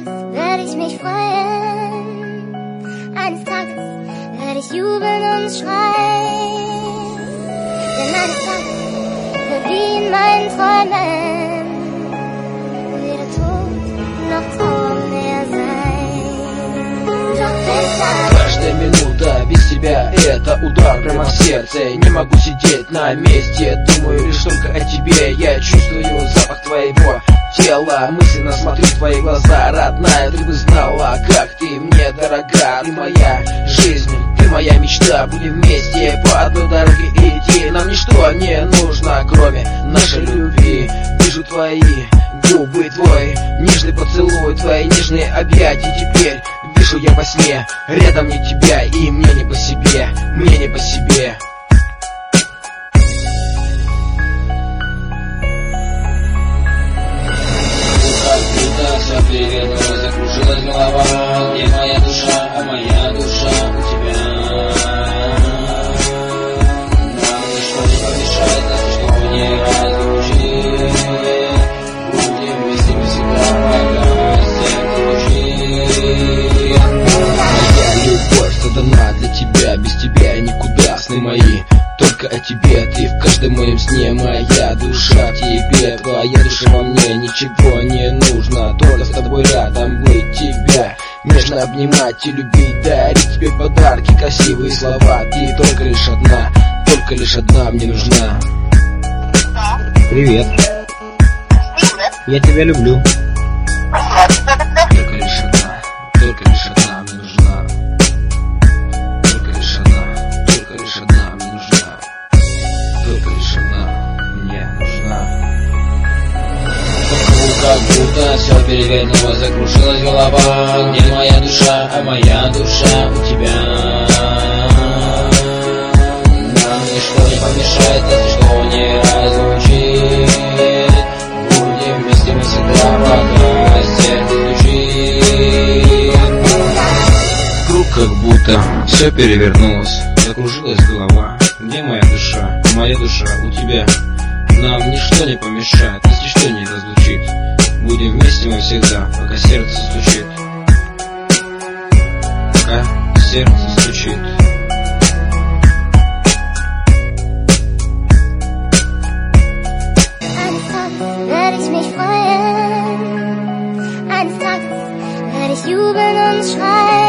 Tages werde ich mich freuen. Eines Tages werde ich jubeln und schreien. Denn eines Tages wird wie in meinen Träumen weder Tod noch Trauer mehr sein. Doch bis dann. Каждая минута без тебя — это удар прямо в сердце. Не могу сидеть на месте, думаю лишь только о тебе. Я чувствую запах твоего тела, мысленно смотрю в твои глаза. Родная, ты бы знала, как ты мне дорога. Ты моя жизнь, ты моя мечта. Будем вместе по одной дороге идти. Нам ничто не нужно, кроме нашей любви. Вижу твои губы, твой нежный поцелуй, твои нежные объятия. Теперь вижу я во сне, рядом не тебя, и мне не по себе, мне не по себе. Все перевернулось, закружилась голова. Где моя душа, а моя душа у тебя. Нам ничто не помешает, нас ничто не разлучит. Будем вместе навсегда, пока сердце звучит. Моя любовь создана для тебя, без тебя никуда. Сны мои только о тебе, ты в каждом моем сне. Моя душа в тебе, твоя душа во мне. Ничего не нужно, только с тобой рядом быть, тебя нежно обнимать и любить, дарить тебе подарки, красивые слова. Ты только лишь одна мне нужна. Привет. Я тебя люблю. Только лишь одна мне нужна. Только лишь одна мне нужна. Только лишь одна мне нужна. Как будто все перевернулось, закружилась голова. Где моя душа, а моя душа у тебя. Нам ничто не помешает, нас ничто не разлучит. Будем вместе навсегда, пока сердце стучит. Вдруг как будто все перевернулось, закружилась голова. Где моя душа, а моя душа у тебя. Нам ничто не помешает, нас ничто не разлучит. Будем вместе навсегда, пока сердце стучит. Пока сердце стучит. Eines Tages werde ich mich freuen. Eines Tages werde ich jubeln und schreien.